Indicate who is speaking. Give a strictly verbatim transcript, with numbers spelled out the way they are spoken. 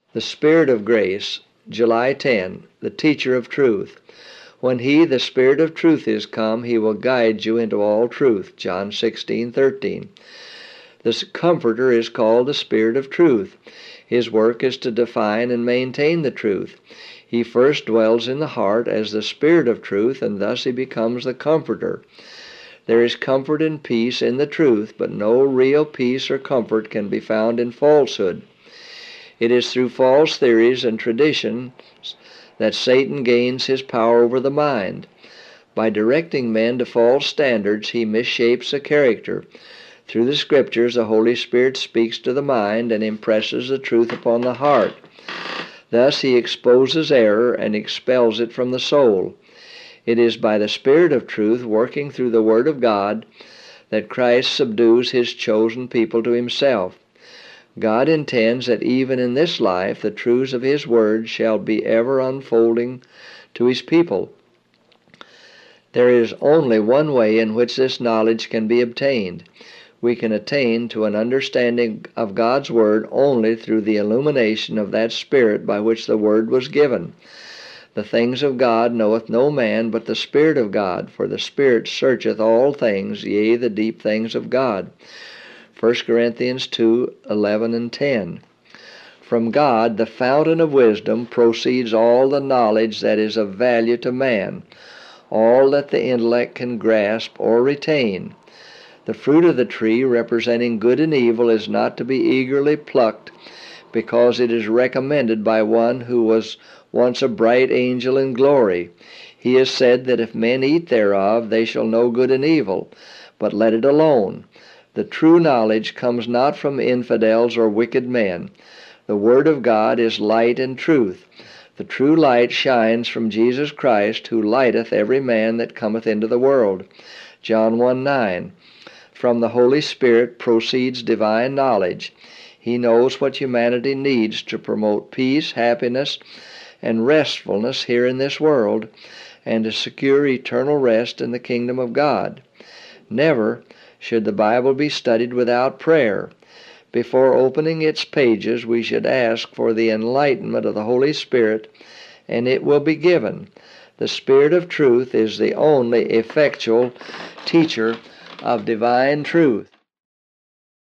Speaker 1: The Spirit of grace, July tenth, the teacher of truth. When he, the Spirit of truth, is come, he will guide you into all truth, John sixteen thirteen. The Comforter is called the Spirit of truth. His work is to define and maintain the truth. He first dwells in the heart as the Spirit of truth, and thus he becomes the Comforter. There is comfort and peace in the truth, but no real peace or comfort can be found in falsehood. It is through false theories and traditions that Satan gains his power over the mind. By directing men to false standards, he misshapes the character. Through the Scriptures, the Holy Spirit speaks to the mind and impresses the truth upon the heart. Thus he exposes error and expels it from the soul. It is by the Spirit of truth working through the Word of God that Christ subdues his chosen people to himself. God intends that even in this life the truths of his Word shall be ever unfolding to his people. There is only one way in which this knowledge can be obtained. We can attain to an understanding of God's Word only through the illumination of that Spirit by which the Word was given. The things of God knoweth no man but the Spirit of God, for the Spirit searcheth all things, yea, the deep things of God. First Corinthians two eleven and ten. From God, the fountain of wisdom, proceeds all the knowledge that is of value to man, all that the intellect can grasp or retain. The fruit of the tree, representing good and evil, is not to be eagerly plucked, because it is recommended by one who was once a bright angel in glory. He has said that if men eat thereof, they shall know good and evil, but let it alone. The true knowledge comes not from infidels or wicked men. The Word of God is light and truth. The true light shines from Jesus Christ, who lighteth every man that cometh into the world. John one nine. From the Holy Spirit proceeds divine knowledge. He knows what humanity needs to promote peace, happiness, and restfulness here in this world, and to secure eternal rest in the kingdom of God. Never should the Bible be studied without prayer. Before opening its pages, we should ask for the enlightenment of the Holy Spirit, and it will be given. The Spirit of truth is the only effectual teacher of divine truth.